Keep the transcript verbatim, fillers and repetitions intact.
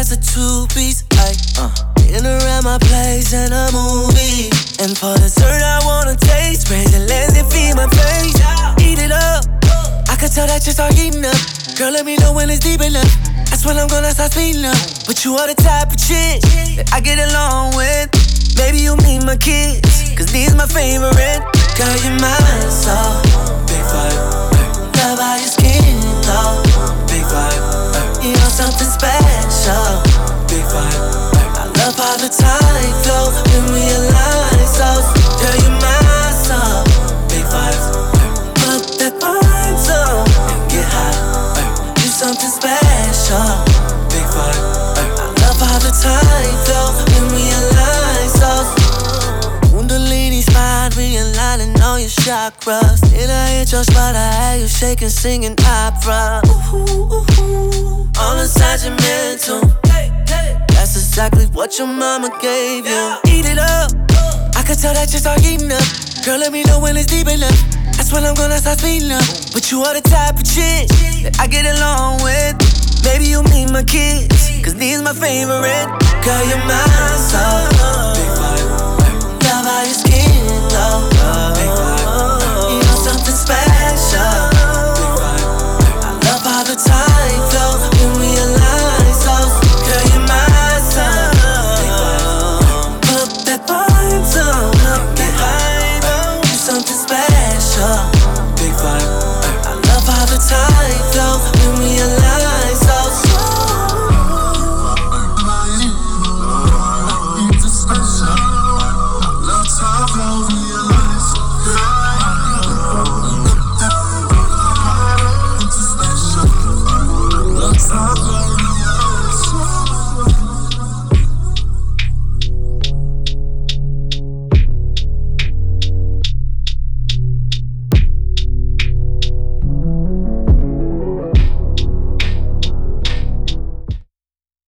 that's a two-piece. Like, uh, dinner at my place and a movie. And for dessert, I wanna taste. Raise your legs and feed my face. Eat it up. I can tell that you start heating up. Girl, let me know when it's deep enough. That's when I'm gonna start speeding up. But you are the type of chick that I get along with. Maybe you meet my kids, cause these my favorite. Girl, you're mine, so big vibe. Love how your skin glow. Big vibe. You know something special. Big vibe. I love how the time flow when we align, so girl, you're mine, so big vibes. Put that vibe up and get high. You something special. Big vibe. I love how the time flow when we align, so Kundalini spine, realigning all your chakras. Then I hit your spot, I had you shaking, singing opera. Ooh, ooh, ooh. All inside your mental. That's exactly what your mama gave you. Eat it up. I can tell that you start eating up. Girl, let me know when it's deep enough. That's when I'm gonna start speeding up. But you are the type of chick that I get along with. Maybe you meet my kids, cause these my favorite. Girl, you're mine, so